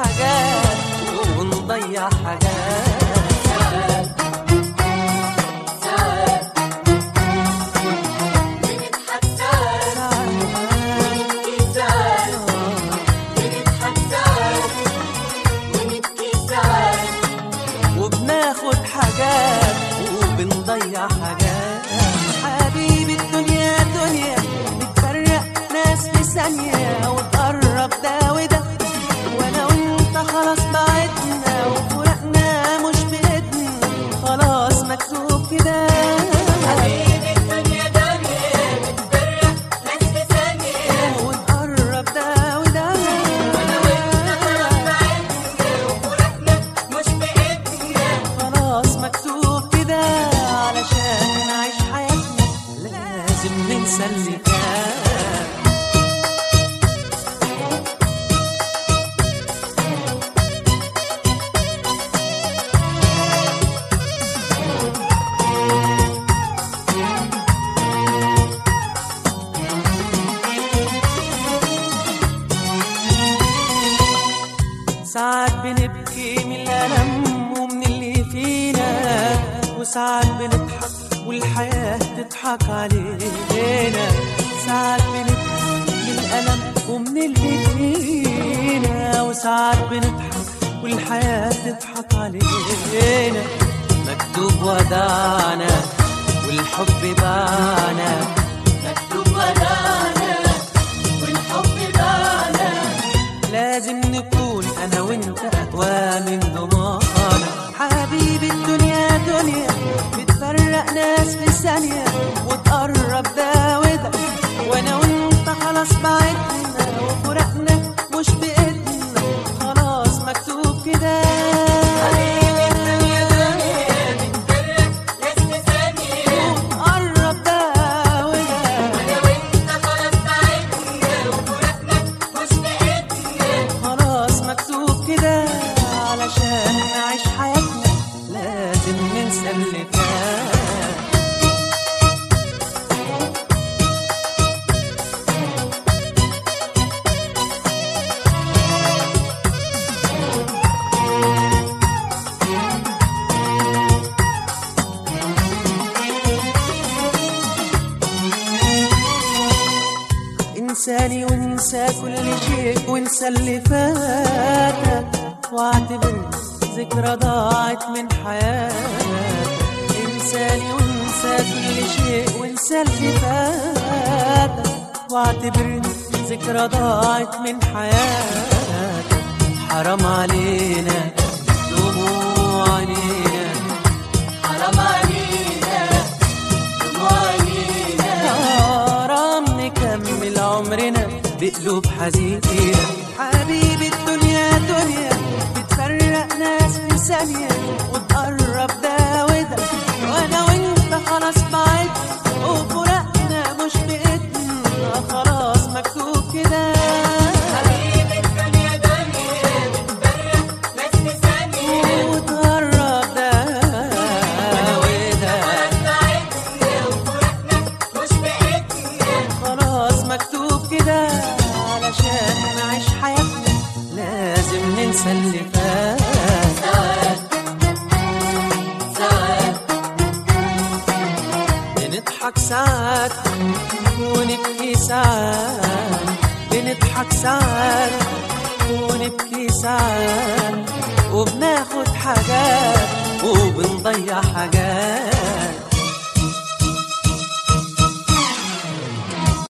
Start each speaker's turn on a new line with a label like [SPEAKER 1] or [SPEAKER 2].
[SPEAKER 1] حاجات ونضيع حاجات.
[SPEAKER 2] ساعات بنضحك ساعات ونبكي ساعات، بنضحك ساعات ونبكي ساعات،
[SPEAKER 1] وبناخد حاجات وبنضيع حاجات. حبيبي الدنيا دنيا بتفرق ناس في ثانية وتقرب ده وده، وانا وانت خلاص بعدنا وفرقنا مش بإيدنا، خلاص مكتوب كده.
[SPEAKER 2] حبيبي الدنيا دنيا بتفرق ناس في ثانية
[SPEAKER 1] ونقرب ده وده،
[SPEAKER 2] وانا وانت خلاص بعدنا وفرقنا مش بإيدنا،
[SPEAKER 1] خلاص مكتوب كده. علشان نعيش حياتنا لازم ننسى اللي فات. ساعات بنبكي من الألم ومن اللي فينا، وساعات بنضحك والحياة تضحك علينا. ساعات بنبكي من الألم ومن اللي فينا، وساعات بنضحك والحياة تضحك علينا. مكتوب وداعنا والحب باعنا،
[SPEAKER 2] مكتوب وداعنا والحب باعنا،
[SPEAKER 1] لازم نكون أنا وإنت أقوى من ضمانة. حبيبي الدنيا دنيا بتفرق ناس في ثانية وتقرب ده وده، وأنا وإنت خلاص بعدنا وفرقنا مش بإيدنا، خلاص مكتوب كده.
[SPEAKER 2] حبيبي الدنيا دنيا بتفرق ناس في ثانية
[SPEAKER 1] وتقرب ده وده،
[SPEAKER 2] وانا وانت خلاص بعدنا وفرقنا مش بإيدنا،
[SPEAKER 1] خلاص مكتوب كده. علشان نعيش حياتنا لازم ننسى اللي فات. انساني وانسى كل شيء وانسى اللي فاتك، واعتبر ذكرى ضاعت من حياتك. انساني وانسى كل شيء وانسى اللي فاتك، واعتبر ذكرى ضاعت من حياتك. حرام علينا دموع عينينا،
[SPEAKER 2] حرام علينا دموع عينينا،
[SPEAKER 1] حرام نكمل عمرنا بقلوب حزينة. حبيبي الدنيا دنيا بتفرق ناس في ثانية وتقرب ده وده، وانا وانت خلاص بعدنا وفرقنا مش بإيدنا، خلاص مكتوب كده.
[SPEAKER 2] حبيبي الدنيا دنيا بتفرق ناس في ثانية
[SPEAKER 1] وتقرب ده وده،
[SPEAKER 2] خلاص بعدنا وفرقنا مش بإيدنا،
[SPEAKER 1] خلاص مكتوب كده. علشان نعيش حياتنا لازم ننسى اللي فات.
[SPEAKER 2] ساعات ساعات
[SPEAKER 1] بنضحك ساعات ونبكي ساعات، بنضحك ساعات ونبكي ساعات، وبناخد حاجات وبنضيع حاجات.